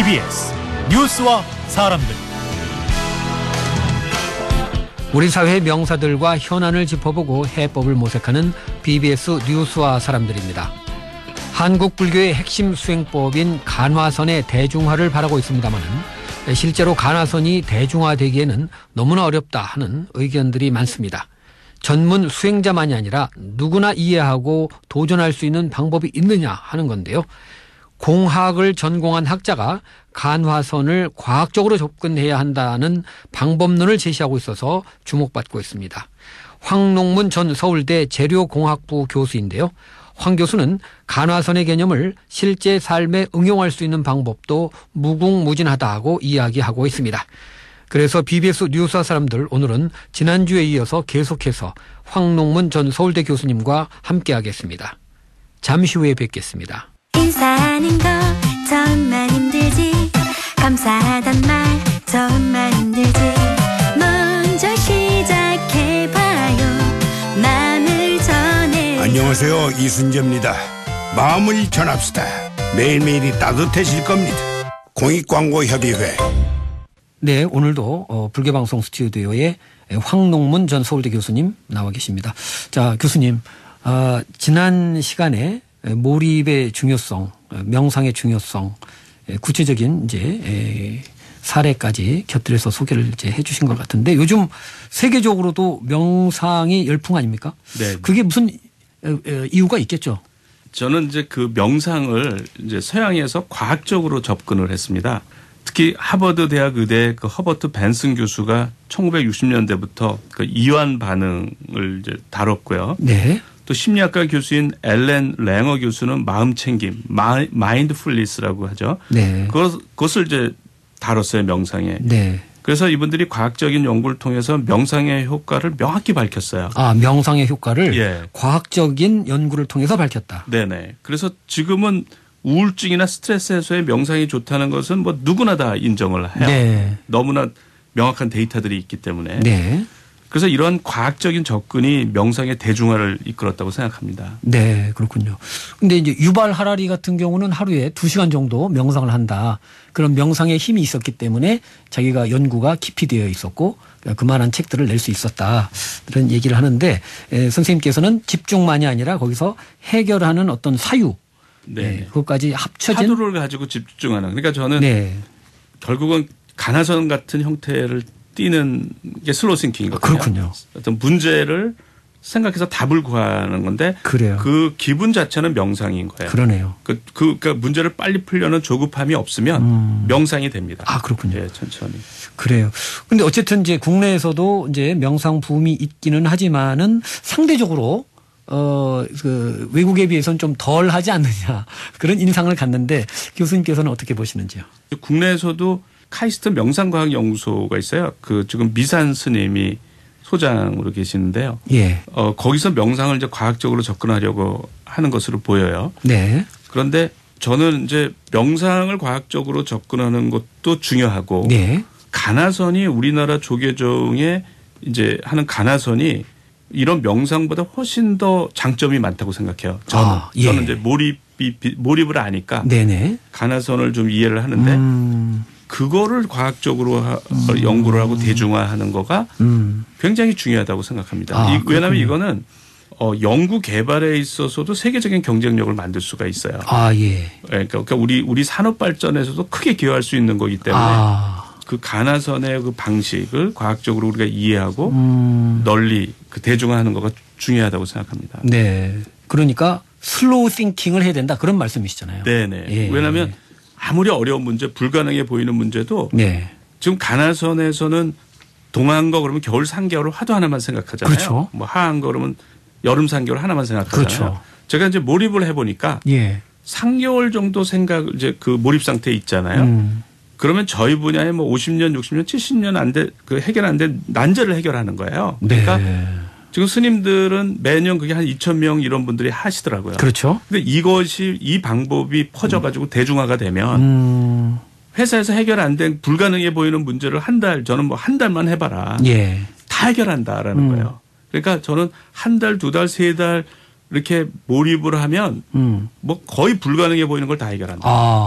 BBS 뉴스와 사람들. 우리 사회의 명사들과 현안을 짚어보고 해법을 모색하는 BBS 뉴스와 사람들입니다. 한국 불교의 핵심 수행법인 간화선의 대중화를 바라고 있습니다만 실제로 간화선이 대중화되기에는 너무나 어렵다 하는 의견들이 많습니다. 전문 수행자만이 아니라 누구나 이해하고 도전할 수 있는 방법이 있느냐 하는 건데요. 공학을 전공한 학자가 간화선을 과학적으로 접근해야 한다는 방법론을 제시하고 있어서 주목받고 있습니다. 황농문 전 서울대 재료공학부 교수인데요. 황 교수는 간화선의 개념을 실제 삶에 응용할 수 있는 방법도 무궁무진하다고 이야기하고 있습니다. 그래서 BBS 뉴스와 사람들 오늘은 지난주에 이어서 계속해서 황농문 전 서울대 교수님과 함께하겠습니다. 잠시 후에 뵙겠습니다. 인사하는 거 정말 힘들지 감사하단 말 정말 힘들지 먼저 시작해봐요 마음을 전해. 안녕하세요, 이순재입니다. 마음을 전합시다. 매일매일이 따뜻해질 겁니다. 공익광고협의회. 네, 오늘도 불교방송 스튜디오에 황농문 전 서울대 교수님 나와 계십니다. 자, 교수님, 지난 시간에 몰입의 중요성, 명상의 중요성, 구체적인 이제 사례까지 곁들여서 소개를 이제 해 주신 것 같은데 요즘 세계적으로도 명상이 열풍 아닙니까? 네. 그게 무슨 이유가 있겠죠? 저는 이제 그 명상을 이제 서양에서 과학적으로 접근을 했습니다. 특히 하버드 대학 의대 그 허버트 벤슨 교수가 1960년대부터 그 이완 반응을 이제 다뤘고요. 네. 또 심리학과 교수인 앨런 랭어 교수는 마음챙김, 마인드풀니스라고 하죠. 네. 그것을 이제 다뤘어요, 명상에. 네. 그래서 이분들이 과학적인 연구를 통해서 명상의 효과를 명확히 밝혔어요. 아, 명상의 효과를 예. 과학적인 연구를 통해서 밝혔다. 네네. 그래서 지금은 우울증이나 스트레스 해소에 명상이 좋다는 것은 뭐 누구나 다 인정을 해요. 네. 너무나 명확한 데이터들이 있기 때문에. 네. 그래서 이러한 과학적인 접근이 명상의 대중화를 이끌었다고 생각합니다. 네, 그렇군요. 근데 이제 유발 하라리 같은 경우는 하루에 2시간 정도 명상을 한다. 그런 명상의 힘이 있었기 때문에 자기가 연구가 깊이 되어 있었고 그만한 책들을 낼 수 있었다. 그런 얘기를 하는데 선생님께서는 집중만이 아니라 거기서 해결하는 어떤 사유. 네. 그것까지 합쳐진. 사두를 가지고 집중하는. 그러니까 저는 네. 결국은 간화선 같은 형태를 띠는 게 슬로우 싱킹이거든요. 그렇군요. 어떤 문제를 생각해서 답을 구하는 건데 그래요. 그 기분 자체는 명상인 거예요. 그러네요. 그러니까 문제를 빨리 풀려는 조급함이 없으면 명상이 됩니다. 아, 그렇군요. 예, 천천히. 그래요. 근데 어쨌든 이제 국내에서도 이제 명상 붐이 있기는 하지만은 상대적으로 그 외국에 비해서는 좀 덜 하지 않느냐 그런 인상을 갖는데 교수님께서는 어떻게 보시는지요? 국내에서도 카이스트 명상과학연구소가 있어요. 그 지금 미산 스님이 소장으로 계시는데요. 예. 거기서 명상을 이제 과학적으로 접근하려고 하는 것으로 보여요. 네. 그런데 저는 이제 명상을 과학적으로 접근하는 것도 중요하고 네. 간화선이 우리나라 조계종에 이제 하는 간화선이 이런 명상보다 훨씬 더 장점이 많다고 생각해요. 저는 이제 몰입을 아니까 네네. 간화선을 좀 이해를 하는데 그거를 과학적으로 연구를 하고 대중화하는 거가 굉장히 중요하다고 생각합니다. 왜냐하면 이거는 연구 개발에 있어서도 세계적인 경쟁력을 만들 수가 있어요. 아, 예. 그러니까 우리 산업 발전에서도 크게 기여할 수 있는 거기 때문에 그 간화선의 그 방식을 과학적으로 우리가 이해하고 널리 그 대중화하는 거가 중요하다고 생각합니다. 네. 그러니까 슬로우 싱킹을 해야 된다 그런 말씀이시잖아요. 네네. 예. 왜냐하면 아무리 어려운 문제, 불가능해 보이는 문제도 네. 지금 간화선에서는 동한 거 그러면 겨울 3개월 화도 하나만 생각하잖아요. 그렇죠. 뭐 하한 거 그러면 여름 3개월 하나만 생각하잖아요. 그렇죠. 제가 이제 몰입을 해보니까 예. 3개월 정도 이제 그 몰입 상태에 있잖아요. 그러면 저희 분야에 뭐 50년, 60년, 70년 안 돼, 그 해결 안 된 난제를 해결하는 거예요. 그러니까 네. 지금 스님들은 매년 그게 한 2,000명 이런 분들이 하시더라고요. 그렇죠. 근데 이 방법이 퍼져가지고 대중화가 되면 회사에서 해결 안 된 불가능해 보이는 문제를 저는 뭐 한 달만 해봐라. 예. 다 해결한다라는 거예요. 그러니까 저는 한 달, 두 달, 세 달 이렇게 몰입을 하면 뭐 거의 불가능해 보이는 걸 다 해결한다. 아.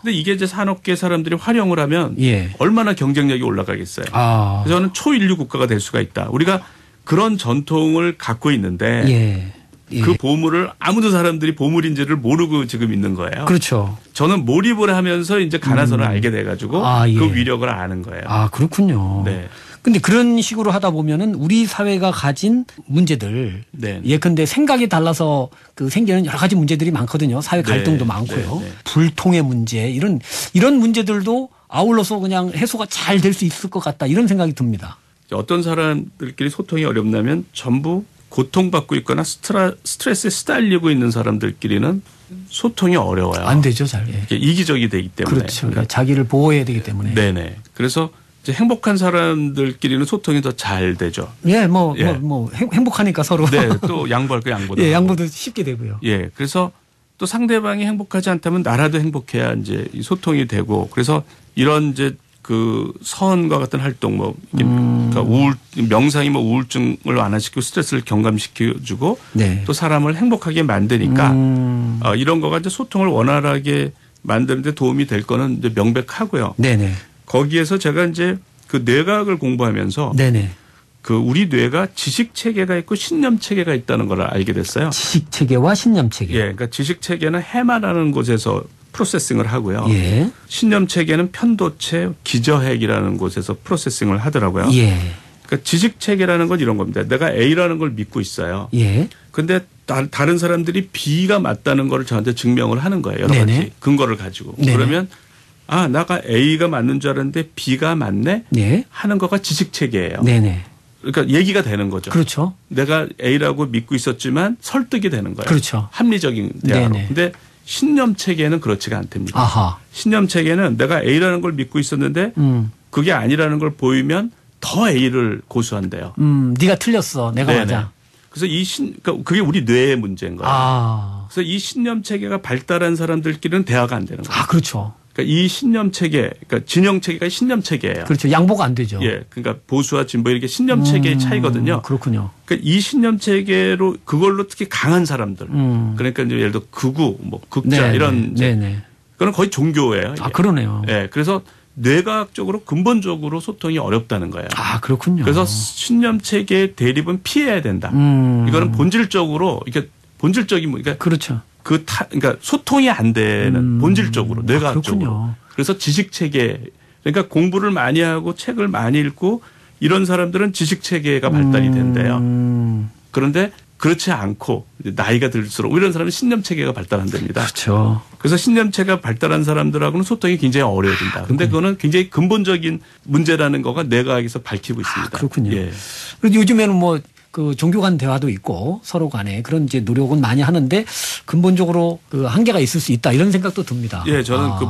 근데 이게 이제 산업계 사람들이 활용을 하면 예. 얼마나 경쟁력이 올라가겠어요. 아. 그래서 저는 초인류 국가가 될 수가 있다. 우리가 그런 전통을 갖고 있는데 예. 예. 그 보물을 아무도 사람들이 보물인지를 모르고 지금 있는 거예요. 그렇죠. 저는 몰입을 하면서 이제 가나선을 알게 돼가지고 아, 예. 그 위력을 아는 거예요. 아, 그렇군요. 네. 근데 그런 식으로 하다 보면은 우리 사회가 가진 문제들 네. 예컨대 생각이 달라서 그 생기는 여러 가지 문제들이 많거든요. 사회 갈등도 네. 많고요. 네. 네. 불통의 문제 이런 문제들도 아울러서 그냥 해소가 잘 될 수 있을 것 같다 이런 생각이 듭니다. 어떤 사람들끼리 소통이 어렵냐면 전부 고통받고 있거나 스트레스에 시달리고 있는 사람들끼리는 소통이 어려워요. 안 되죠, 잘. 예. 이게 이기적이 되기 때문에. 그렇죠. 자기를 보호해야 되기 때문에. 네네. 그래서 이제 행복한 사람들끼리는 소통이 더 잘 되죠. 예, 예. 행복하니까 서로. 네, 또 양보할 거 양보도. 예, 하고. 양보도 쉽게 되고요. 예, 그래서 또 상대방이 행복하지 않다면 나라도 행복해야 이제 이 소통이 되고 그래서 이런 이제 그 서원과 같은 활동 뭐 그러니까 명상이 뭐 우울증을 완화시키고 스트레스를 경감시켜주고 네. 또 사람을 행복하게 만드니까 이런 거가 이제 소통을 원활하게 만드는데 도움이 될 거는 이제 명백하고요. 네네. 거기에서 제가 이제 그 뇌과학을 공부하면서 네네. 그 우리 뇌가 지식 체계가 있고 신념 체계가 있다는 걸 알게 됐어요. 지식 체계와 신념 체계. 예, 그러니까 지식 체계는 해마라는 곳에서 프로세싱을 하고요. 예. 신념 체계는 편도체 기저핵이라는 곳에서 프로세싱을 하더라고요. 예. 그러니까 지식 체계라는 건 이런 겁니다. 내가 A라는 걸 믿고 있어요. 예. 근데 다른 사람들이 B가 맞다는 걸 저한테 증명을 하는 거예요. 여러 네네. 가지 근거를 가지고. 네네. 그러면 아, 나가 A가 맞는 줄 알았는데 B가 맞네? 네. 하는 거가 지식 체계예요. 네네. 그러니까 얘기가 되는 거죠. 그렇죠. 내가 A라고 믿고 있었지만 설득이 되는 거예요. 그렇죠. 합리적인 대화로. 네네. 근데 신념 체계는 그렇지가 않답니다. 아하. 신념 체계는 내가 A라는 걸 믿고 있었는데 그게 아니라는 걸 보이면 더 A를 고수한대요. 네가 틀렸어. 내가 네네. 맞아. 그래서 그러니까 그게 우리 뇌의 문제인 거예요. 아. 그래서 이 신념 체계가 발달한 사람들끼리는 대화가 안 되는 거예요. 아, 그렇죠. 그러니까 이 신념 체계, 그러니까 진영 체계가 신념 체계예요. 그렇죠. 양보가 안 되죠. 예, 그러니까 보수와 진보 이렇게 신념 체계의 차이거든요. 그렇군요. 그러니까 이 신념 체계로 그걸로 특히 강한 사람들, 그러니까 이제 예를 들어 극우, 뭐 극자 네네. 이런, 네네. 그건 거의 종교예요. 이게. 아, 그러네요. 예, 그래서 뇌과학적으로 근본적으로 소통이 어렵다는 거예요. 아, 그렇군요. 그래서 신념 체계의 대립은 피해야 된다. 이거는 본질적으로 이게 본질적인 그러니까 그렇죠. 그러니까 소통이 안 되는 본질적으로 뇌과학적으로. 그렇군요. 그래서 지식 체계 그러니까 공부를 많이 하고 책을 많이 읽고 이런 사람들은 지식 체계가 발달이 된대요. 그런데 그렇지 않고 나이가 들수록 이런 사람은 신념 체계가 발달한답니다. 그렇죠. 그래서 신념 체계가 발달한 사람들하고는 소통이 굉장히 어려워진다. 그런데 그거는 굉장히 근본적인 문제라는 거가 뇌과학에서 밝히고 있습니다. 그렇군요. 예. 그리고 요즘에는 뭐 그 종교 간 대화도 있고 서로 간에 그런 이제 노력은 많이 하는데 근본적으로 그 한계가 있을 수 있다 이런 생각도 듭니다. 예, 저는 그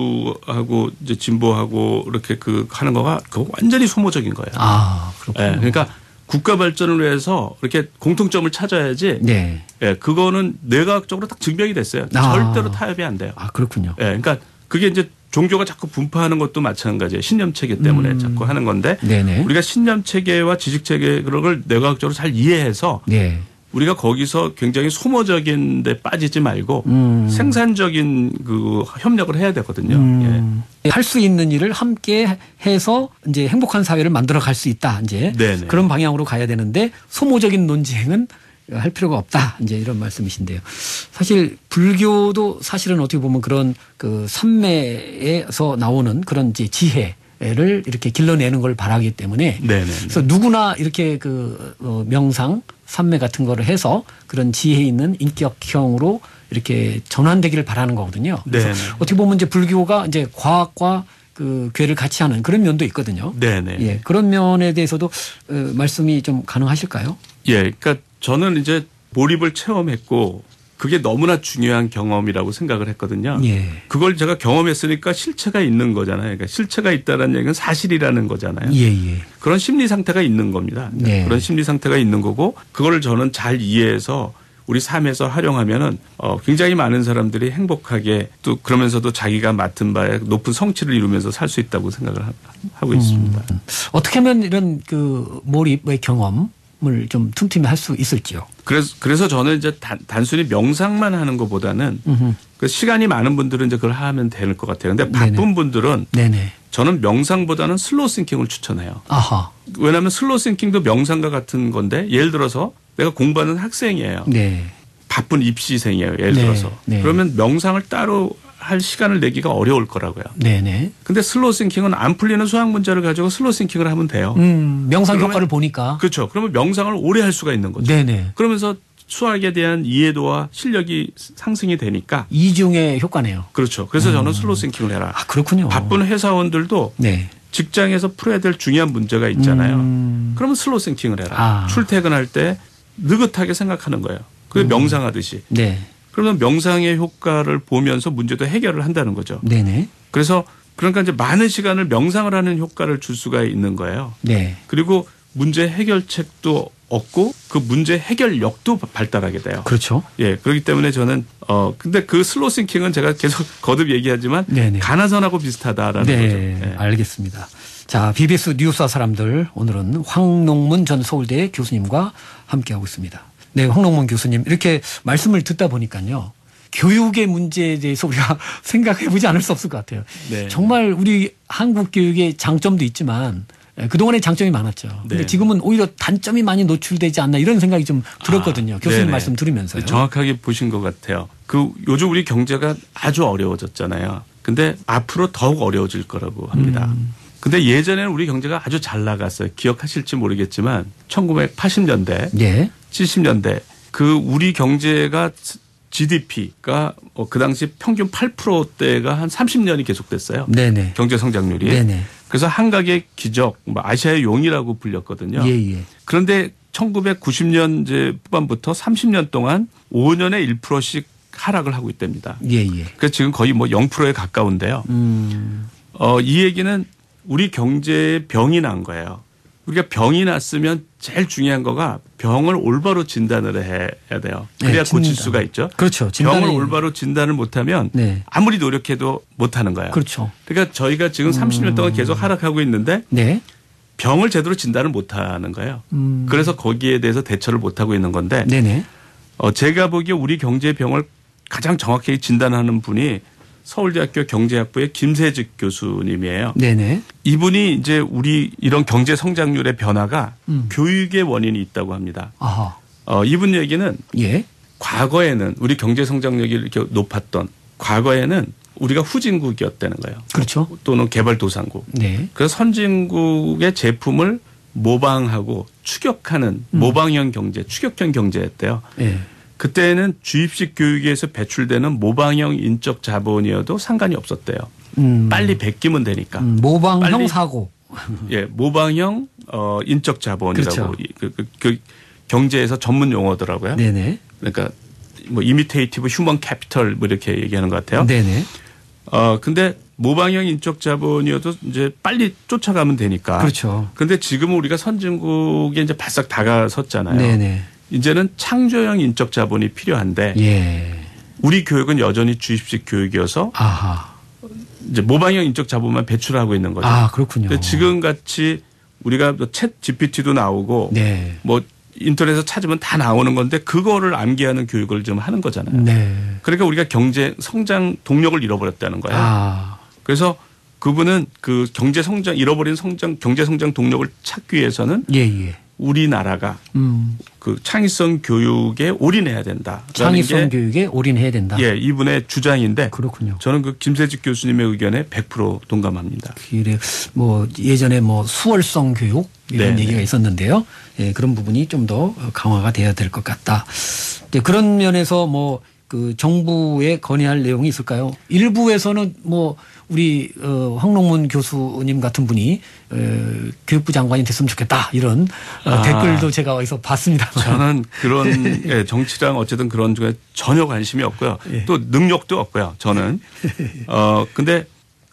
보수하고 이제 진보하고 이렇게 그 하는 거가 그 완전히 소모적인 거예요. 아, 그렇군요. 예, 그러니까 국가 발전을 위해서 이렇게 공통점을 찾아야지. 네. 예, 그거는 뇌과학적으로 딱 증명이 됐어요. 아. 절대로 타협이 안 돼요. 아, 그렇군요. 예, 그러니까 그게 이제 종교가 자꾸 분파하는 것도 마찬가지예요. 신념 체계 때문에 자꾸 하는 건데 네네. 우리가 신념 체계와 지식 체계 그런 걸 뇌과학적으로 잘 이해해서 네. 우리가 거기서 굉장히 소모적인 데 빠지지 말고 생산적인 그 협력을 해야 되거든요. 예. 할 수 있는 일을 함께 해서 이제 행복한 사회를 만들어 갈 수 있다. 이제 네네. 그런 방향으로 가야 되는데 소모적인 논쟁은 할 필요가 없다. 이제 이런 말씀이신데요. 사실 불교도 사실은 어떻게 보면 그런 그 삼매에서 나오는 그런 이제 지혜를 이렇게 길러내는 걸 바라기 때문에 네네. 그래서 누구나 이렇게 그 명상 삼매 같은 거를 해서 그런 지혜 있는 인격형으로 이렇게 전환되기를 바라는 거거든요. 그래서 네네. 어떻게 보면 이제 불교가 이제 과학과 그 괴를 같이 하는 그런 면도 있거든요. 네네. 예, 그런 면에 대해서도 말씀이 좀 가능하실까요? 예, 그러니까 저는 이제 몰입을 체험했고 그게 너무나 중요한 경험이라고 생각을 했거든요. 예. 그걸 제가 경험했으니까 실체가 있는 거잖아요. 그러니까 실체가 있다는 얘기는 사실이라는 거잖아요. 예, 예. 그런 심리 상태가 있는 겁니다. 네. 그런 심리 상태가 있는 거고 그거를 저는 잘 이해해서 우리 삶에서 활용하면은 굉장히 많은 사람들이 행복하게 또 그러면서도 자기가 맡은 바에 높은 성취를 이루면서 살 수 있다고 생각을 하고 있습니다. 어떻게 하면 이런 그 몰입의 경험을 좀 틈틈이 할 수 있을지요? 그래서 저는 이제 단순히 명상만 하는 것보다는 그 시간이 많은 분들은 이제 그걸 하면 될 것 같아요. 근데 바쁜 네네. 분들은 네네. 저는 명상보다는 슬로우 싱킹을 추천해요. 아하. 왜냐하면 슬로우 싱킹도 명상과 같은 건데 예를 들어서 내가 공부하는 학생이에요. 네. 바쁜 입시생이에요. 예를 네. 들어서. 네. 그러면 명상을 따로 할 시간을 내기가 어려울 거라고요. 네네. 근데 슬로우 싱킹은 안 풀리는 수학 문제를 가지고 슬로우 싱킹을 하면 돼요. 명상 그러면- 효과를 보니까. 그렇죠. 그러면 명상을 오래 할 수가 있는 거죠. 네네. 그러면서 수학에 대한 이해도와 실력이 상승이 되니까 이중의 효과네요. 그렇죠. 그래서 저는 슬로우 싱킹을 해라. 아, 그렇군요. 바쁜 회사원들도 네. 직장에서 풀어야 될 중요한 문제가 있잖아요. 그러면 슬로우 싱킹을 해라. 아. 출퇴근할 때 느긋하게 생각하는 거예요. 그게 명상하듯이. 네. 그러면 명상의 효과를 보면서 문제도 해결을 한다는 거죠. 네네. 그래서 그러니까 이제 많은 시간을 명상을 하는 효과를 줄 수가 있는 거예요. 네. 그리고 문제 해결책도 얻고 그 문제 해결력도 발달하게 돼요. 그렇죠. 예, 그렇기 때문에 저는 근데 그 슬로우 싱킹은 제가 계속 거듭 얘기하지만 네네. 가나선하고 비슷하다라는 네. 거죠. 예. 알겠습니다. 자, BBS 뉴스와 사람들 오늘은 황농문 전 서울대 교수님과 함께하고 있습니다. 네, 황농문 교수님 이렇게 말씀을 듣다 보니까요. 교육의 문제에 대해서 우리가 생각해 보지 않을 수 없을 것 같아요. 네. 정말 우리 한국 교육의 장점도 있지만 그동안에 장점이 많았죠. 근데 네. 지금은 오히려 단점이 많이 노출되지 않나 이런 생각이 좀 들었거든요. 교수님 네네. 말씀 들으면서요. 정확하게 보신 것 같아요. 요즘 우리 경제가 아주 어려워졌잖아요. 근데 앞으로 더욱 어려워질 거라고 합니다. 근데 예전에는 우리 경제가 아주 잘 나갔어요. 기억하실지 모르겠지만 1980년대, 예. 70년대 그 우리 경제가 GDP가 그 당시 평균 8%대가 한 30년이 계속됐어요. 네네. 경제 성장률이. 네네. 그래서 한각의 기적, 아시아의 용이라고 불렸거든요. 예. 그런데 1990년대 후반부터 30년 동안 5년에 1%씩 하락을 하고 있답니다. 예. 그래서 지금 거의 뭐 0%에 가까운데요. 이 얘기는 우리 경제에 병이 난 거예요. 우리가 병이 났으면 제일 중요한 거가 병을 올바로 진단을 해야 돼요. 그래야 네, 고칠 진단. 수가 있죠. 그렇죠. 병을 올바로 진단을 못하면 네. 아무리 노력해도 못하는 거예요. 그렇죠. 그러니까 저희가 지금 30년 동안 계속 하락하고 있는데 네. 병을 제대로 진단을 못하는 거예요. 그래서 거기에 대해서 대처를 못하고 있는 건데 네네. 제가 보기에 우리 경제 병을 가장 정확하게 진단하는 분이 서울대학교 경제학부의 김세직 교수님이에요. 네네. 이분이 이제 우리 이런 경제 성장률의 변화가 교육의 원인이 있다고 합니다. 아하. 이분 얘기는 예. 과거에는 우리 경제 성장력이 이렇게 높았던 과거에는 우리가 후진국이었다는 거예요. 그렇죠. 또는 개발도상국. 네. 그래서 선진국의 제품을 모방하고 추격하는 모방형 경제, 추격형 경제였대요. 예. 그때는 주입식 교육에서 배출되는 모방형 인적 자본이어도 상관이 없었대요. 빨리 베끼면 되니까. 모방형 빨리- 사고. 예, 모방형 인적 자본이라고 그렇죠. 그 경제에서 전문 용어더라고요. 네네. 그러니까 뭐 이미테이티브 휴먼 캐피털 뭐 이렇게 얘기하는 것 같아요. 네네. 근데 모방형 인적 자본이어도 이제 빨리 쫓아가면 되니까. 그렇죠. 근데 지금은 우리가 선진국에 이제 바싹 다가섰잖아요. 네네. 이제는 창조형 인적 자본이 필요한데 예. 우리 교육은 여전히 주입식 교육이어서 아하. 이제 모방형 인적 자본만 배출하고 있는 거죠. 아, 그렇군요. 근데 지금 같이 우리가 챗 GPT도 나오고 네. 뭐 인터넷에서 찾으면 다 나오는 건데 그거를 암기하는 교육을 좀 하는 거잖아요. 네. 그러니까 우리가 경제 성장 동력을 잃어버렸다는 거예요. 아. 그래서 그분은 그 경제 성장 잃어버린 경제 성장 동력을 찾기 위해서는 예. 우리나라가 그 창의성 교육에 올인해야 된다. 창의성 교육에 올인해야 된다. 예, 이분의 주장인데 그렇군요. 저는 그 김세직 교수님의 의견에 100% 동감합니다. 그래 뭐 예전에 뭐 수월성 교육 이런 네, 얘기가 네. 있었는데요. 예, 그런 부분이 좀 더 강화가 돼야 될 것 같다. 네, 그런 면에서 뭐 그 정부에 건의할 내용이 있을까요? 일부에서는 뭐 우리 황농문 교수님 같은 분이 교육부 장관이 됐으면 좋겠다 이런 댓글도 제가 어디서 봤습니다. 저는 그런 예, 정치랑 어쨌든 그런 쪽에 전혀 관심이 없고요. 예. 또 능력도 없고요. 저는 근데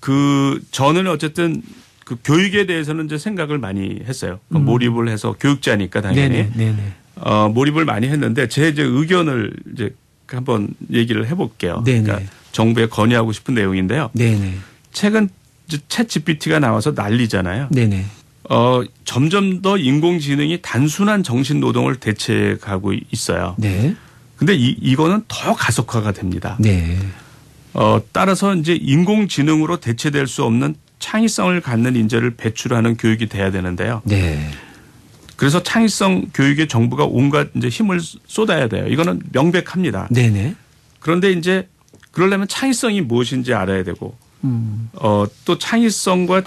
저는 어쨌든 그 교육에 대해서는 이제 생각을 많이 했어요. 몰입을 해서 교육자니까 당연히 네네. 몰입을 많이 했는데 제 이제 의견을 이제 한번 얘기를 해볼게요. 네네. 그러니까 정부에 건의하고 싶은 내용인데요. 네네. 최근 챗 GPT가 나와서 난리잖아요. 네네. 점점 더 인공지능이 단순한 정신 노동을 대체하고 있어요. 네. 근데 이거는 더 가속화가 됩니다. 네. 따라서 이제 인공지능으로 대체될 수 없는 창의성을 갖는 인재를 배출하는 교육이 돼야 되는데요. 네. 그래서 창의성 교육에 정부가 온갖 이제 힘을 쏟아야 돼요. 이거는 명백합니다. 네네. 그런데 이제 그러려면 창의성이 무엇인지 알아야 되고, 또 창의성과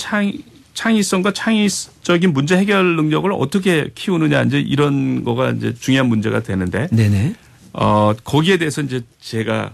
창의적인 문제 해결 능력을 어떻게 키우느냐 이제 이런 거가 이제 중요한 문제가 되는데, 네네. 거기에 대해서 이제 제가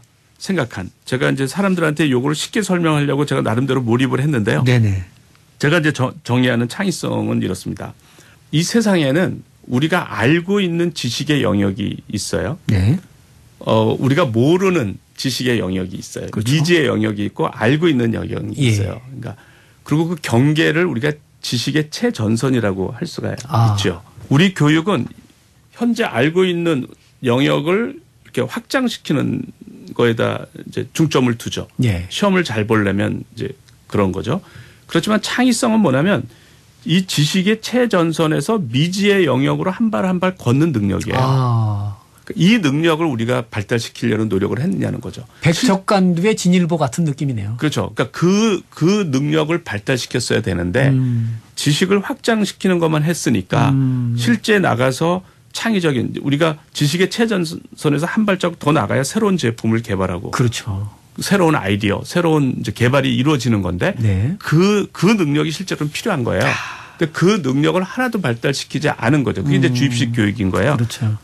이제 사람들한테 요거를 쉽게 설명하려고 제가 나름대로 몰입을 했는데요. 네네. 제가 이제 정의하는 창의성은 이렇습니다. 이 세상에는 우리가 알고 있는 지식의 영역이 있어요. 네. 우리가 모르는 지식의 영역이 있어요. 그렇죠. 미지의 영역이 있고 알고 있는 영역이 있어요. 그러니까 그리고 그 경계를 우리가 지식의 최전선이라고 할 수가 있죠. 우리 교육은 현재 알고 있는 영역을 이렇게 확장시키는 거에다 이제 중점을 두죠. 예. 시험을 잘 보려면 이제 그런 거죠. 그렇지만 창의성은 뭐냐면 이 지식의 최전선에서 미지의 영역으로 한 발 한 발 걷는 능력이에요. 이 능력을 우리가 발달시키려는 노력을 했느냐는 거죠. 백척간두의 진일보 같은 느낌이네요. 그렇죠. 그러니까 그 능력을 발달시켰어야 되는데 지식을 확장시키는 것만 했으니까 실제 나가서 창의적인 우리가 지식의 최전선에서 한 발자국 더 나가야 새로운 제품을 개발하고 그렇죠. 새로운 아이디어, 새로운 이제 개발이 이루어지는 건데 네. 그 능력이 실제로는 필요한 거예요. 근데 그 능력을 하나도 발달시키지 않은 거죠. 그게 이제 주입식 교육인 거예요. 그렇죠.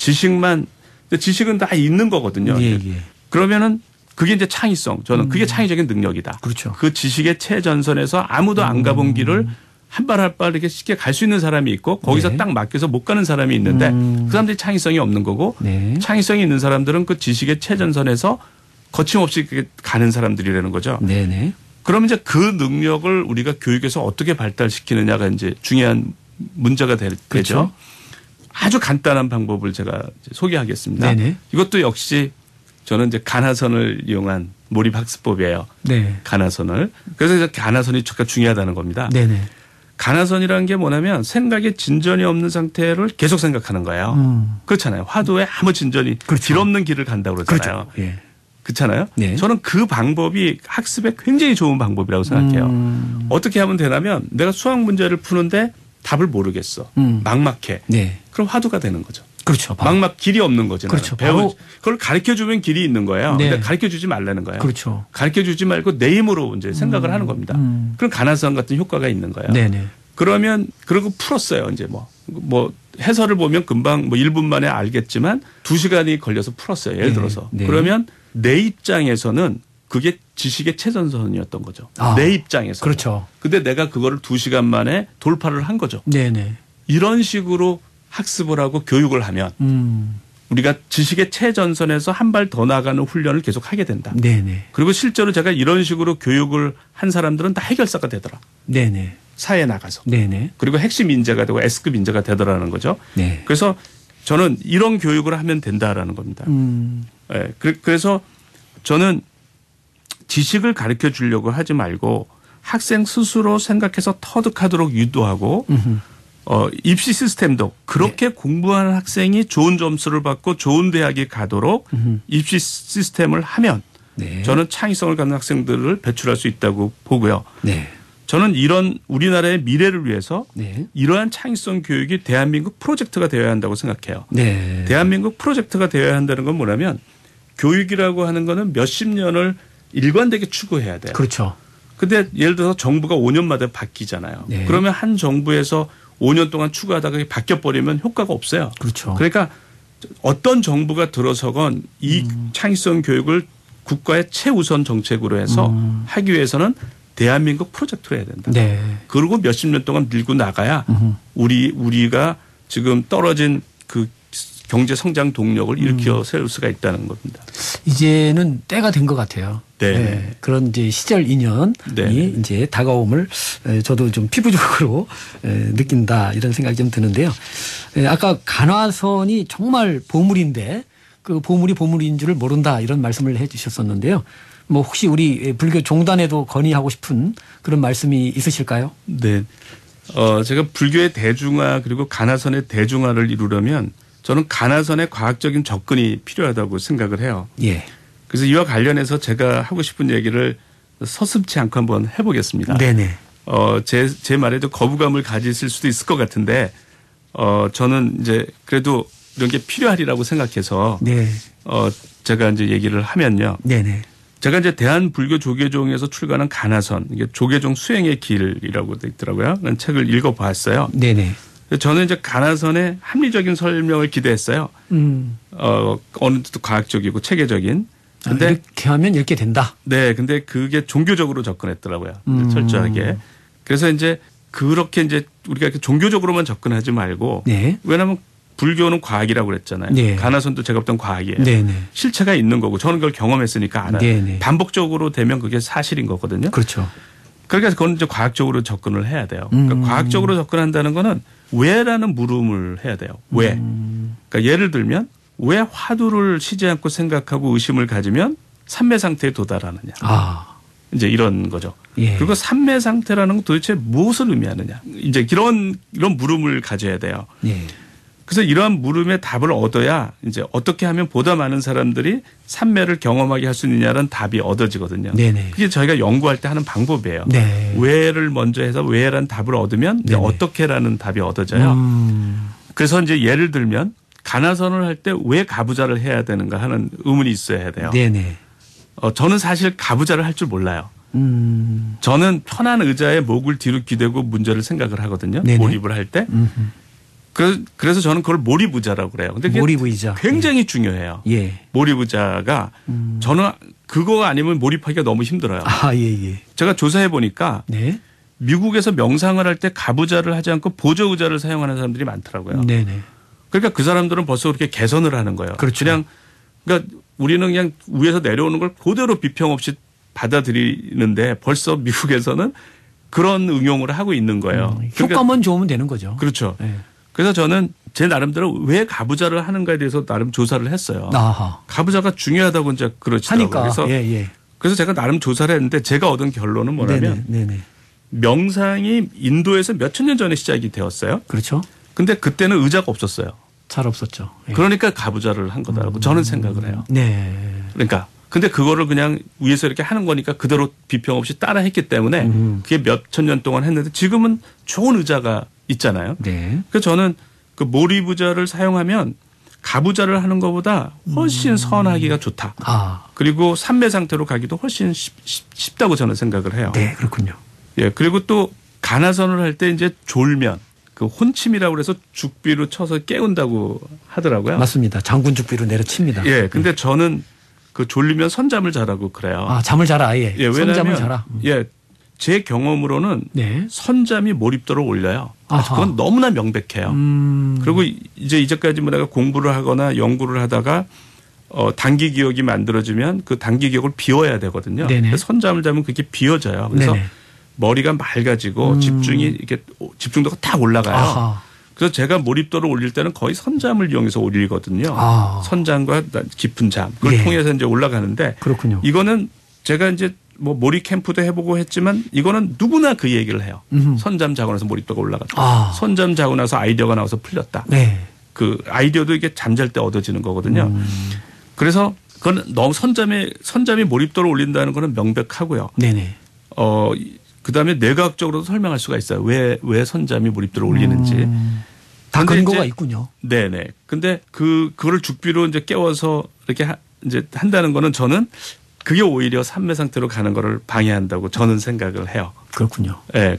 지식은 다 있는 거거든요. 예, 예. 그러면은 그게 이제 창의성. 저는 그게 창의적인 능력이다. 그렇죠. 그 지식의 최전선에서 아무도 안 가본 길을 한 발 한 발 이렇게 쉽게 갈 수 있는 사람이 있고 거기서 네. 딱 맡겨서 못 가는 사람이 있는데 그 사람들이 창의성이 없는 거고 네. 창의성이 있는 사람들은 그 지식의 최전선에서 거침없이 가는 사람들이라는 거죠. 네네. 그러면 이제 그 능력을 우리가 교육에서 어떻게 발달시키느냐가 이제 중요한 문제가 되죠. 그렇죠. 아주 간단한 방법을 제가 소개하겠습니다. 네네. 이것도 역시 저는 이제 가나선을 이용한 몰입 학습법이에요. 네. 가나선을. 그래서 이제 가나선이 잠깐 중요하다는 겁니다. 네네. 가나선이라는 게 뭐냐면 생각에 진전이 없는 상태를 계속 생각하는 거예요. 그렇잖아요. 화두에 아무 진전이 그렇죠. 길 없는 길을 간다고 그러잖아요. 그렇죠. 예. 그렇잖아요. 네. 저는 그 방법이 학습에 굉장히 좋은 방법이라고 생각해요. 어떻게 하면 되냐면 내가 수학 문제를 푸는데 답을 모르겠어. 막막해. 네. 그럼 화두가 되는 거죠. 그렇죠. 막막 길이 없는 거죠. 그렇죠. 그걸 가르쳐 주면 길이 있는 거예요. 네. 근데 가르쳐 주지 말라는 거예요. 그렇죠. 가르쳐 주지 말고 내 힘으로 이제 생각을 하는 겁니다. 그럼 가나선 같은 효과가 있는 거예요. 네네. 그러면 그러고 풀었어요. 이제 뭐 해설을 보면 금방 뭐 1분 만에 알겠지만 2시간이 걸려서 풀었어요. 예를 네. 들어서. 네. 그러면 내 입장에서는 그게 지식의 최전선이었던 거죠. 내 입장에서. 그렇죠. 근데 내가 그거를 2시간 만에 돌파를 한 거죠. 네네. 이런 식으로 학습을 하고 교육을 하면 우리가 지식의 최전선에서 한 발 더 나가는 훈련을 계속 하게 된다. 네네. 그리고 실제로 제가 이런 식으로 교육을 한 사람들은 다 해결사가 되더라. 네네. 사회에 나가서. 네네. 그리고 핵심 인재가 되고 S급 인재가 되더라는 거죠. 네. 그래서 저는 이런 교육을 하면 된다라는 겁니다. 네. 그래서 저는 지식을 가르쳐 주려고 하지 말고 학생 스스로 생각해서 터득하도록 유도하고 입시 시스템도 그렇게 공부하는 학생이 좋은 점수를 받고 좋은 대학에 가도록 입시 시스템을 하면 네. 저는 창의성을 갖는 학생들을 배출할 수 있다고 보고요. 네. 저는 이런 우리나라의 미래를 위해서 네. 이러한 창의성 교육이 대한민국 프로젝트가 되어야 한다고 생각해요. 네. 대한민국 프로젝트가 되어야 한다는 건 뭐냐면 교육이라고 하는 거는 몇십 년을 일관되게 추구해야 돼요. 그렇죠. 근데 예를 들어서 정부가 5년마다 바뀌잖아요. 네. 그러면 한 정부에서 5년 동안 추구하다가 바뀌어버리면 효과가 없어요. 그렇죠. 그러니까 어떤 정부가 들어서건 이 창의성 교육을 국가의 최우선 정책으로 해서 하기 위해서는 대한민국 프로젝트로 해야 된다. 네. 그리고 몇십 년 동안 밀고 나가야 우리가 지금 떨어진 그 경제 성장 동력을 일으켜 세울 수가 있다는 겁니다. 이제는 때가 된 것 같아요. 네. 네. 그런 이제 시절 인연이 네. 이제 다가옴을 저도 좀 피부적으로 느낀다 이런 생각이 좀 드는데요. 아까 간화선이 정말 보물인데 그 보물이 보물인 줄을 모른다 이런 말씀을 해 주셨었는데요. 뭐 혹시 우리 불교 종단에도 건의하고 싶은 그런 말씀이 있으실까요? 네. 제가 불교의 대중화 그리고 가나선의 대중화를 이루려면 저는 가나선의 과학적인 접근이 필요하다고 생각을 해요. 예. 그래서 이와 관련해서 제가 하고 싶은 얘기를 서슴지 않고 한번 해보겠습니다. 네네. 제 말에도 거부감을 가지실 수도 있을 것 같은데, 저는 이제 그래도 이런 게 필요하리라고 생각해서, 네. 제가 이제 얘기를 하면요. 네네. 제가 이제 대한불교 조계종에서 출간한 가나선, 이게 조계종 수행의 길이라고 돼 있더라고요. 그런 책을 읽어봤어요. 네네. 저는 이제 가나선의 합리적인 설명을 기대했어요. 어느 정도 과학적이고 체계적인. 근데 이렇게 하면 이렇게 된다. 네, 근데 그게 종교적으로 접근했더라고요. 철저하게. 그래서 이제 그렇게 이제 우리가 이렇게 종교적으로만 접근하지 말고, 네. 왜냐하면 불교는 과학이라고 그랬잖아요. 네. 가나선도 제가 봤던 과학이에요. 네네. 실체가 있는 거고 저는 그걸 경험했으니까 알아요. 네네. 반복적으로 되면 그게 사실인 거거든요. 그렇죠. 그러니까 그건 이제 과학적으로 접근을 해야 돼요. 그러니까 과학적으로 접근한다는 거는 왜라는 물음을 해야 돼요. 왜? 그러니까 예를 들면 왜 화두를 쉬지 않고 생각하고 의심을 가지면 삼매 상태에 도달하느냐. 이제 이런 거죠. 예. 그리고 삼매 상태라는 건 도대체 무엇을 의미하느냐. 이제 이런 물음을 가져야 돼요. 예. 그래서 이러한 물음의 답을 얻어야 이제 어떻게 하면 보다 많은 사람들이 삼매를 경험하게 할 수 있느냐는 답이 얻어지거든요. 네네. 그게 저희가 연구할 때 하는 방법이에요. 네. 왜를 먼저 해서 왜라는 답을 얻으면 이제 네네. 어떻게라는 답이 얻어져요. 그래서 이제 예를 들면 가나선을 할 때 왜 가부좌를 해야 되는가 하는 의문이 있어야 돼요. 네네. 저는 사실 가부좌를 할 줄 몰라요. 저는 편한 의자에 목을 뒤로 기대고 문제를 생각을 하거든요. 네네. 몰입을 할 때. 그래서 저는 그걸 몰입의자라고 그래요. 근데 그게 몰입의자. 굉장히 중요해요. 예. 몰입의자가 저는 그거 아니면 몰입하기가 너무 힘들어요. 예. 제가 조사해 보니까 네. 미국에서 명상을 할 때 가부좌를 하지 않고 보조의자를 사용하는 사람들이 많더라고요. 네네. 그러니까 그 사람들은 벌써 그렇게 개선을 하는 거예요. 그렇죠. 그러니까 우리는 그냥 위에서 내려오는 걸 그대로 비평 없이 받아들이는데 벌써 미국에서는 그런 응용을 하고 있는 거예요. 효과만 좋으면 되는 거죠. 그렇죠. 네. 그래서 저는 제 나름대로 왜 가부좌를 하는가에 대해서 나름 조사를 했어요. 아하. 가부좌가 중요하다고 이제 그러시더라고요. 하니까. 그래서, 그래서 제가 나름 조사를 했는데 제가 얻은 결론은 뭐냐면 네네. 명상이 인도에서 몇천 년 전에 시작이 되었어요. 그렇죠. 근데 그때는 의자가 없었어요. 잘 없었죠. 예. 그러니까 가부좌를 한 거다라고 저는 생각을 해요. 네. 그러니까 근데 그거를 그냥 위에서 이렇게 하는 거니까 그대로 비평 없이 따라 했기 때문에 그게 몇천 년 동안 했는데 지금은 좋은 의자가 있잖아요. 네. 그래서 저는 그 몰입의자를 사용하면 가부좌를 하는 것보다 훨씬 선하기가 좋다. 그리고 삼매 상태로 가기도 훨씬 쉽다고 저는 생각을 해요. 네, 그렇군요. 예, 그리고 또 가나선을 할 때 이제 졸면 그 혼침이라고 그래서 죽비로 쳐서 깨운다고 하더라고요. 맞습니다. 장군 죽비로 내려칩니다. 예, 근데 저는 그 졸리면 선잠을 자라고 그래요. 잠을 자라 아예. 예, 선잠을 자라. 예, 제 경험으로는 네. 선잠이 몰입도를 올려요. 그건 너무나 명백해요. 그리고 이제 이제까지 뭐 내가 공부를 하거나 연구를 하다가 단기 기억이 만들어지면 그 단기 기억을 비워야 되거든요. 선잠을 자면 그게 비워져요. 그래서 네네. 머리가 맑아지고 집중도가 탁 올라가요. 그래서 제가 몰입도를 올릴 때는 거의 선잠을 이용해서 올리거든요. 선잠과 깊은 잠. 그걸 네. 통해서 이제 올라가는데. 그렇군요. 이거는 제가 이제 뭐 몰입 캠프도 해보고 했지만 이거는 누구나 그 얘기를 해요. 선잠 자고 나서 몰입도가 올라갔다. 선잠 자고 나서 아이디어가 나와서 풀렸다. 네. 그 아이디어도 이게 잠잘 때 얻어지는 거거든요. 그래서 그건 너무 선잠이 몰입도를 올린다는 거는 명백하고요. 네네. 그다음에 뇌과학적으로도 설명할 수가 있어요. 왜 선잠이 몰입도를 올리는지. 다 근거가 있군요. 네네. 근데 그거를 죽비로 이제 깨워서 이렇게 이제 한다는 거는 저는 그게 오히려 삼매 상태로 가는 거를 방해한다고 저는 생각을 해요. 그렇군요. 네.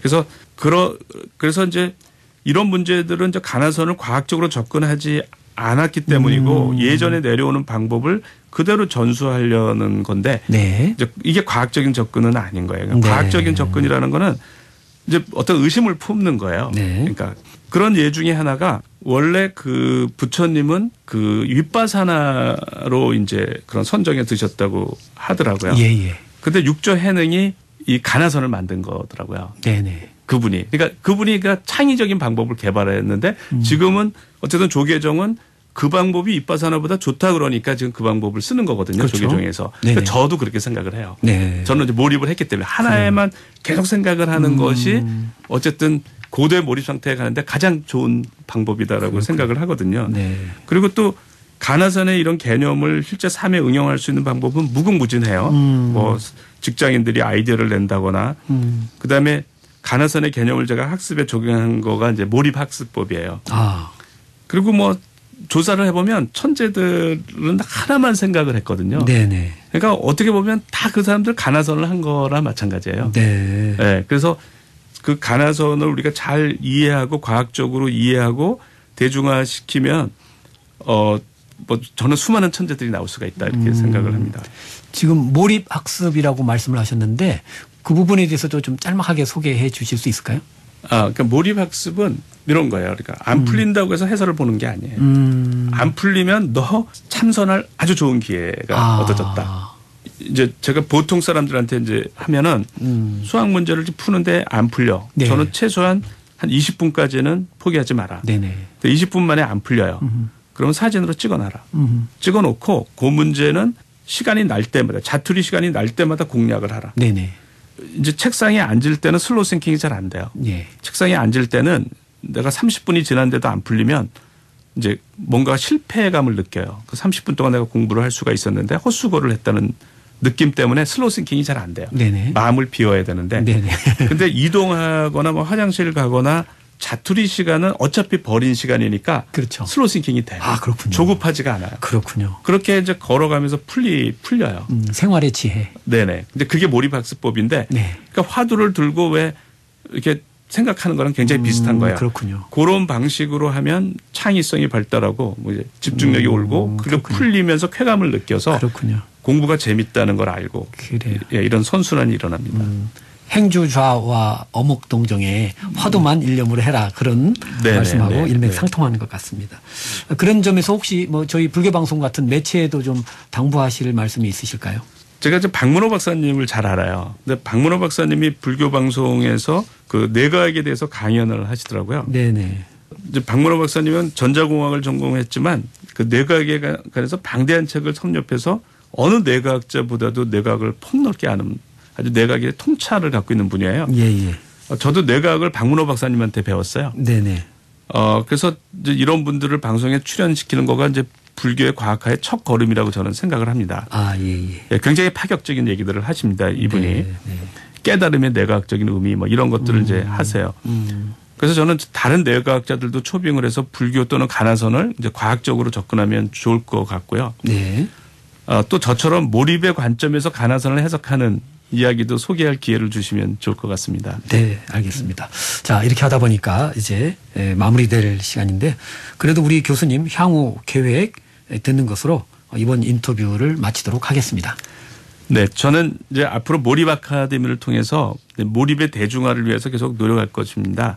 그래서 이제 이런 문제들은 이제 가나선을 과학적으로 접근하지 않았기 때문이고 예전에 내려오는 방법을 그대로 전수하려는 건데 네. 이제 이게 과학적인 접근은 아닌 거예요. 네. 과학적인 접근이라는 거는 이제 어떤 의심을 품는 거예요. 네. 그러니까 그런 예 중에 하나가 원래 그 부처님은 그 윗바사나로 이제 그런 선정에 드셨다고 하더라고요. 예. 근데 육조 해능이 이 가나선을 만든 거더라고요. 네네. 그분이. 그러니까 그분이 창의적인 방법을 개발했는데 지금은 어쨌든 조계종은 그 방법이 윗바사나보다 좋다 그러니까 지금 그 방법을 쓰는 거거든요. 그렇죠. 조계종에서. 그러니까 저도 그렇게 생각을 해요. 네. 저는 이제 몰입을 했기 때문에 하나에만 계속 생각을 하는 것이 어쨌든 고도의 몰입 상태에 가는데 가장 좋은 방법이다라고 생각을 하거든요. 네. 그리고 또 가나선의 이런 개념을 실제 삶에 응용할 수 있는 방법은 무궁무진해요. 뭐 직장인들이 아이디어를 낸다거나 그다음에 가나선의 개념을 제가 학습에 적용한 거가 이제 몰입학습법이에요. 아. 그리고 뭐 조사를 해보면 천재들은 하나만 생각을 했거든요. 네네. 그러니까 어떻게 보면 다 그 사람들 가나선을 한 거나 마찬가지예요. 네. 네. 그래서 그 가나선을 우리가 잘 이해하고 과학적으로 이해하고 대중화시키면 뭐 저는 수많은 천재들이 나올 수가 있다 이렇게 생각을 합니다. 지금 몰입학습이라고 말씀을 하셨는데 그 부분에 대해서도 좀 짤막하게 소개해 주실 수 있을까요? 그러니까 몰입학습은 이런 거예요. 그러니까 안 풀린다고 해서 해설을 보는 게 아니에요. 안 풀리면 너 참선할 아주 좋은 기회가 얻어졌다. 이제 제가 보통 사람들한테 이제 하면은 수학 문제를 푸는데 안 풀려. 네. 저는 최소한 한 20분까지는 포기하지 마라. 네네. 20분 만에 안 풀려요. 그러면 사진으로 찍어놔라. 찍어놓고 그 문제는 시간이 날 때마다 자투리 시간이 날 때마다 공략을 하라. 네네. 이제 책상에 앉을 때는 슬로우 싱킹이 잘 안 돼요. 예. 책상에 앉을 때는 내가 30분이 지났는데도 안 풀리면 이제 뭔가 실패감을 느껴요. 그 30분 동안 내가 공부를 할 수가 있었는데 헛수고를 했다는 느낌 때문에 슬로우 싱킹이 잘 안 돼요. 네네. 마음을 비워야 되는데. 네네. 근데 이동하거나 뭐 화장실 가거나 자투리 시간은 어차피 버린 시간이니까 그렇죠. 슬로우 싱킹이 돼요. 아, 그렇군요. 조급하지가 않아요. 그렇군요. 그렇게 이제 걸어가면서 풀려요. 생활의 지혜. 네네. 근데 그게 몰입학습법인데 네. 그러니까 화두를 들고 왜 이렇게 생각하는 거랑 굉장히 비슷한 거예요. 그렇군요. 그런 방식으로 하면 창의성이 발달하고 뭐 이제 집중력이 오르고 그리고 그렇군요. 풀리면서 쾌감을 느껴서 그렇군요. 공부가 재밌다는 걸 알고 그래요. 예, 이런 선순환이 일어납니다. 행주좌와 어묵동정에 화두만 일념으로 해라 그런 네네, 말씀하고 네, 일맥상통하는 것 같습니다. 그런 점에서 혹시 뭐 저희 불교방송 같은 매체에도 좀 당부하실 말씀이 있으실까요? 제가 이제 박문호 박사님을 잘 알아요. 근데 박문호 박사님이 불교 방송에서 그 내과학에 대해서 강연을 하시더라고요. 네네. 이제 박문호 박사님은 전자공학을 전공했지만 그 내과학에 관해서 방대한 책을 섭렵해서 어느 뇌과학자보다도 뇌과학을 폭넓게 아는 아주 뇌과학의 통찰을 갖고 있는 분이에요. 예예. 저도 뇌과학을 박문호 박사님한테 배웠어요. 네네. 그래서 이제 이런 분들을 방송에 출연시키는 거가 이제 불교의 과학화의 첫 걸음이라고 저는 생각을 합니다. 아 예예. 예, 굉장히 파격적인 얘기들을 하십니다. 이분이 네. 깨달음의 뇌과학적인 의미 뭐 이런 것들을 이제 하세요. 그래서 저는 다른 뇌과학자들도 초빙을 해서 불교 또는 가나선을 이제 과학적으로 접근하면 좋을 것 같고요. 네. 또 저처럼 몰입의 관점에서 가나선을 해석하는 이야기도 소개할 기회를 주시면 좋을 것 같습니다. 네, 알겠습니다. 자, 이렇게 하다 보니까 이제 마무리될 시간인데 그래도 우리 교수님 향후 계획 듣는 것으로 이번 인터뷰를 마치도록 하겠습니다. 네, 저는 이제 앞으로 몰입 아카데미를 통해서 몰입의 대중화를 위해서 계속 노력할 것입니다.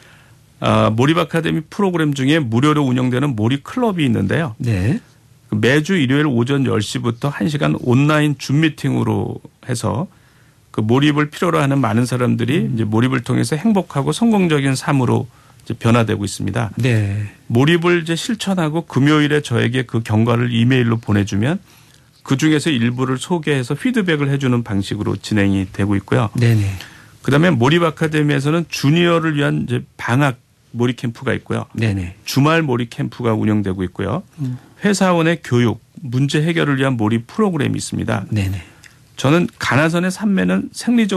몰입 아카데미 프로그램 중에 무료로 운영되는 몰입 클럽이 있는데요. 네. 매주 일요일 오전 10시부터 1시간 온라인 줌 미팅으로 해서 그 몰입을 필요로 하는 많은 사람들이 이제 몰입을 통해서 행복하고 성공적인 삶으로 이제 변화되고 있습니다. 네. 몰입을 이제 실천하고 금요일에 저에게 그 경과를 이메일로 보내주면 그 중에서 일부를 소개해서 피드백을 해주는 방식으로 진행이 되고 있고요. 네네. 그다음에 몰입 아카데미에서는 주니어를 위한 이제 방학 몰입 캠프가 있고요. 네네. 주말 몰입 캠프가 운영되고 있고요. 회사원의 교육, 문제 해결을 위한 몰입 프로그램이 있습니다. 네네. 저는 가나선의 산매는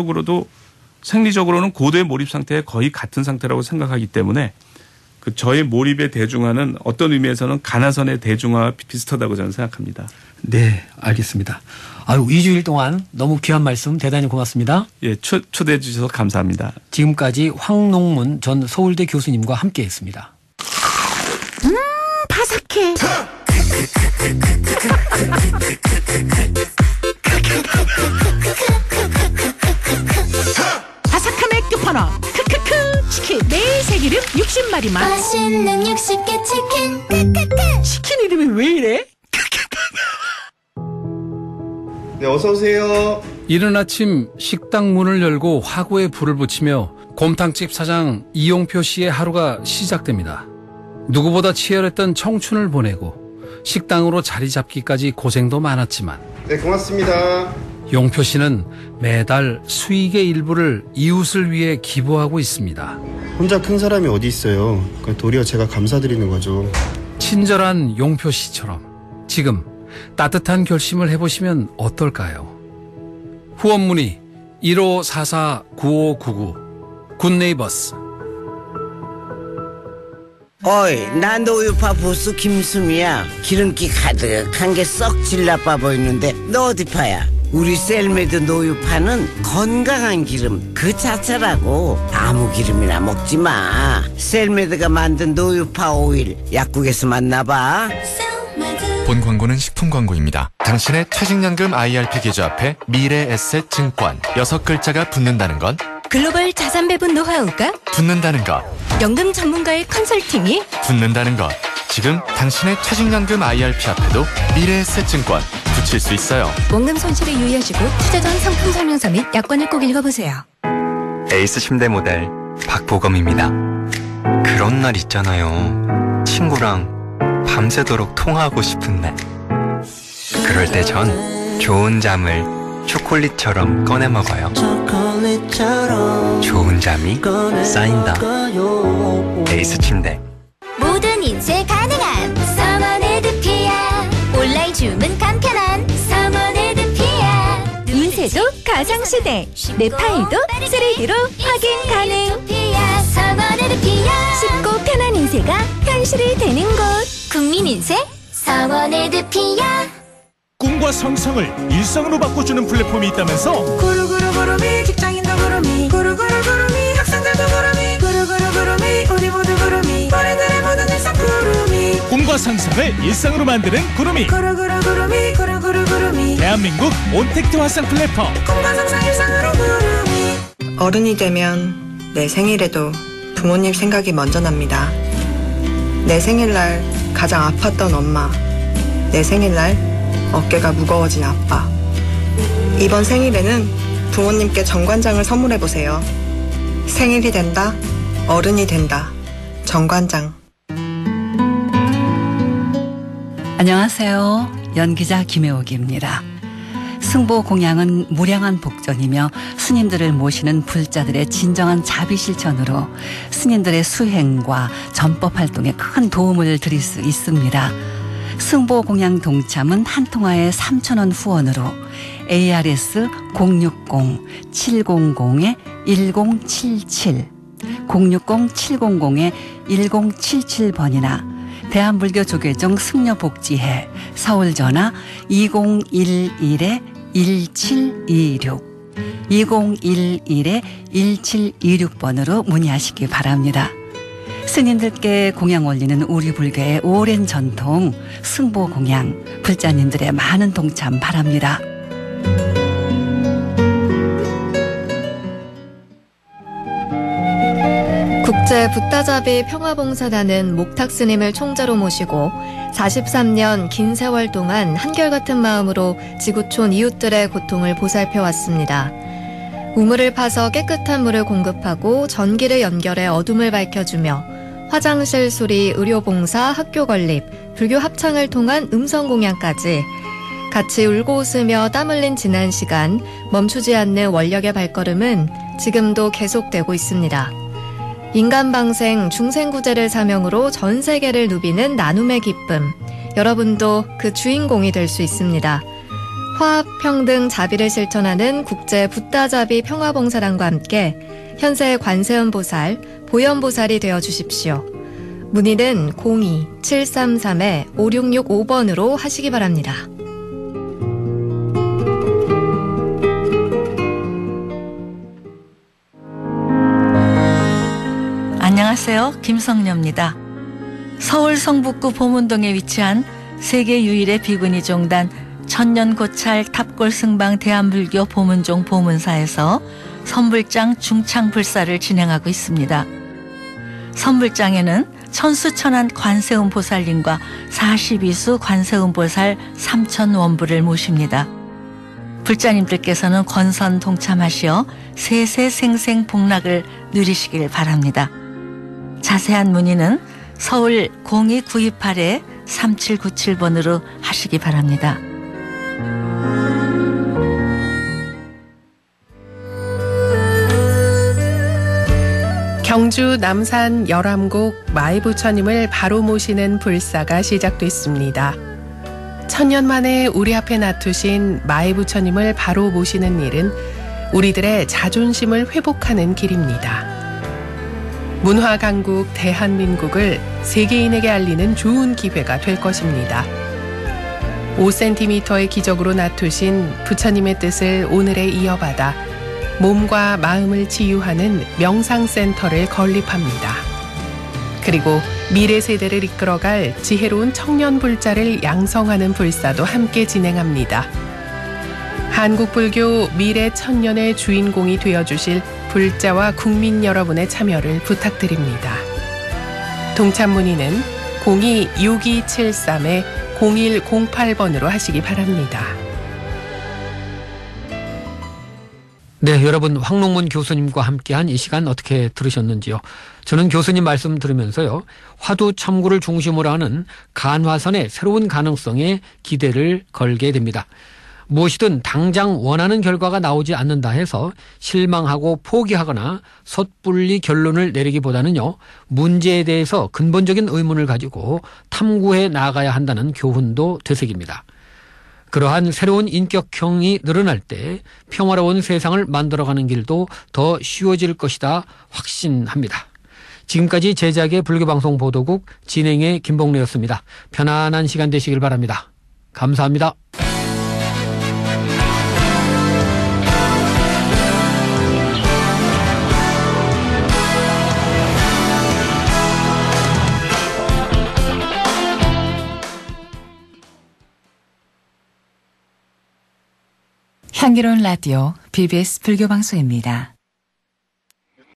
생리적으로는 고도의 몰입 상태에 거의 같은 상태라고 생각하기 때문에 그 저의 몰입의 대중화는 어떤 의미에서는 가나선의 대중화와 비슷하다고 저는 생각합니다. 네, 알겠습니다. 아유, 2주일 동안 너무 귀한 말씀 대단히 고맙습니다. 예, 초대해 주셔서 감사합니다. 지금까지 황농문 전 서울대 교수님과 함께했습니다. 바삭해. 바삭함의 끝판왕 크크크 치킨 매일 새기름 60마리만 맛있는 60개 치킨 치킨 이름이 왜 이래? 네, 어서 오세요. 이른 아침 식당 문을 열고 화구에 불을 붙이며 곰탕집 사장 이용표 씨의 하루가 시작됩니다. 누구보다 치열했던 청춘을 보내고 식당으로 자리 잡기까지 고생도 많았지만 네, 고맙습니다. 용표 씨는 매달 수익의 일부를 이웃을 위해 기부하고 있습니다. 혼자 큰 사람이 어디 있어요. 그러니까 도리어 제가 감사드리는 거죠. 친절한 용표 씨처럼 지금 따뜻한 결심을 해보시면 어떨까요? 후원 문의 1544-9599 굿네이버스. 어이, 나 노유파 보스 김수미야. 기름기 가득한 게 썩 질나빠 보이는데 너 어디 파야? 우리 셀메드 노유파는 건강한 기름 그 자체라고. 아무 기름이나 먹지 마. 셀메드가 만든 노유파 오일 약국에서 만나봐. 본 광고는 식품 광고입니다. 당신의 퇴직연금 IRP 계좌 앞에 미래에셋증권 6글자가 붙는다는 건 글로벌 자산 배분 노하우가 붙는다는 것, 연금 전문가의 컨설팅이 붙는다는 것. 지금 당신의 퇴직연금 IRP 앞에도 미래에셋증권 붙일 수 있어요. 원금 손실에 유의하시고 투자 전 상품 설명서 및 약관을 꼭 읽어보세요. 에이스 침대 모델 박보검입니다. 그런 날 있잖아요. 친구랑 밤새도록 통화하고 싶은 날. 그럴 때 전 좋은 잠을 초콜릿처럼 꺼내 먹어요. 좋은 잠이 쌓인다. 에이스 침대. 모든 인쇄 가능한 서머네드피아. 온라인 주문 간편한 서머네드피아. 인쇄도 가상시대. 내 파일도 3D로 확인 가능. 쉽고 편한 인쇄가 현실이 되는 곳. 국민인쇄 서머네드피아. 꿈과 상상을 일상으로 바꿔주는 플랫폼이 있다면서? 구루구루구루미 직장인도 구루미 구루구루구루미 학생들도 구루미 구루구루구루미 우리 모두 구루미 우리들의 모든 일상 구루미. 꿈과 상상을 일상으로 만드는 구루미. 구루구루구루미 구루구루구루미. 대한민국 온택트 화상 플랫폼. 꿈과 상상 일상으로 구루미. 어른이 되면 내 생일에도 부모님 생각이 먼저 납니다. 내 생일날 가장 아팠던 엄마, 내 생일날 어깨가 무거워진 아빠. 이번 생일에는 부모님께 정관장을 선물해보세요. 생일이 된다, 어른이 된다. 정관장. 안녕하세요. 연기자 김혜옥입니다. 승보 공양은 무량한 복전이며 스님들을 모시는 불자들의 진정한 자비 실천으로 스님들의 수행과 전법 활동에 큰 도움을 드릴 수 있습니다. 승보 공양 동참은 한 통화에 3,000원 후원으로 ARS 060-700-1077 060-700-1077번이나 대한불교조계종 승려복지회 서울전화 2011-1726 2011-1726번으로 문의하시기 바랍니다. 스님들께 공양 올리는 우리 불교의 오랜 전통 승보 공양, 불자님들의 많은 동참 바랍니다. 국제 붓다자비 평화봉사단은 목탁 스님을 총재로 모시고 43년 긴 세월 동안 한결같은 마음으로 지구촌 이웃들의 고통을 보살펴왔습니다. 우물을 파서 깨끗한 물을 공급하고 전기를 연결해 어둠을 밝혀주며 화장실 수리, 의료봉사, 학교 건립, 불교 합창을 통한 음성공양까지 같이 울고 웃으며 땀 흘린 지난 시간, 멈추지 않는 원력의 발걸음은 지금도 계속되고 있습니다. 인간방생, 중생구제를 사명으로 전 세계를 누비는 나눔의 기쁨. 여러분도 그 주인공이 될 수 있습니다. 화합, 평등, 자비를 실천하는 국제 붓다자비 평화봉사단과 함께 현세 관세음보살, 보현보살이 되어주십시오. 문의는 02-733-5665번으로 하시기 바랍니다. 안녕하세요. 김성녀입니다. 서울 성북구 보문동에 위치한 세계 유일의 비구니 종단 천년고찰 탑골승방 대한불교 보문종 보문사에서 선불장 중창불사를 진행하고 있습니다. 선불장에는 천수천안 관세음보살님과 42수 관세음보살 3,000원부를 모십니다. 불자님들께서는 권선 동참하시어 세세생생 복락을 누리시길 바랍니다. 자세한 문의는 서울 02-928-3797번으로 하시기 바랍니다. 경주 남산 열암곡 마이부처님을 바로 모시는 불사가 시작됐습니다. 천년 만에 우리 앞에 나투신 마이부처님을 바로 모시는 일은 우리들의 자존심을 회복하는 길입니다. 문화 강국 대한민국을 세계인에게 알리는 좋은 기회가 될 것입니다. 5cm의 기적으로 나투신 부처님의 뜻을 오늘에 이어받아 몸과 마음을 치유하는 명상센터를 건립합니다. 그리고 미래 세대를 이끌어갈 지혜로운 청년 불자를 양성하는 불사도 함께 진행합니다. 한국 불교 미래 천년의 주인공이 되어주실 불자와 국민 여러분의 참여를 부탁드립니다. 동참 문의는 02-6273-0108번으로 하시기 바랍니다. 네, 여러분 황롱문 교수님과 함께한 이 시간 어떻게 들으셨는지요? 저는 교수님 말씀 들으면서요. 화두 첨구를 중심으로 하는 간화선의 새로운 가능성에 기대를 걸게 됩니다. 무엇이든 당장 원하는 결과가 나오지 않는다 해서 실망하고 포기하거나 섣불리 결론을 내리기보다는요. 문제에 대해서 근본적인 의문을 가지고 탐구해 나가야 한다는 교훈도 되새깁니다. 그러한 새로운 인격형이 늘어날 때 평화로운 세상을 만들어가는 길도 더 쉬워질 것이다 확신합니다. 지금까지 제작의 불교방송 보도국 진행의 김봉래였습니다. 편안한 시간 되시길 바랍니다. 감사합니다. 향기로운 라디오 BBS 불교방송입니다.